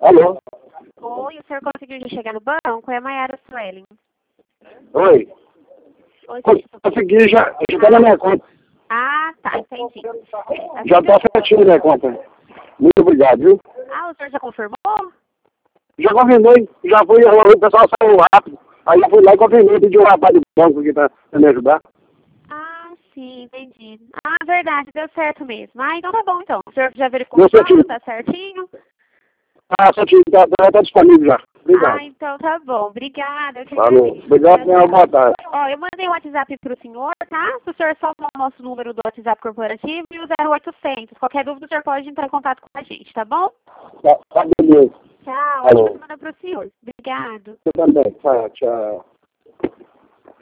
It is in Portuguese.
Alô? Oi, o senhor conseguiu já chegar no banco? É a Mayara Suelen. Oi? Oi, Consegui, já tá na minha conta. Ah, tá, entendi. Já tá certinho na minha conta. Muito obrigado, viu? Ah, o senhor já confirmou? Já confirmei, já fui, o pessoal saiu rápido. Aí eu fui lá e confirmei, pedi o rapaz do banco que tá pra me ajudar. Ah, sim, entendi. Ah, verdade, deu certo mesmo. Ah, então tá bom, então. O senhor já verificou Deu o saldo, certinho. tá certinho? Ah, certinho, tá disponível já. Obrigado. Ah, então tá bom. Obrigada, eu te Falou. agradeço. Obrigado, tenha uma boa tarde. Ó, eu mandei o WhatsApp pro senhor, tá? Se o senhor só o nosso número do WhatsApp corporativo e o 0800. Qualquer dúvida, o senhor pode entrar em contato com a gente, tá bom? Tá beleza. Tchau, Alô. ótima semana pro senhor. Obrigado. Você também. Tchau, tchau.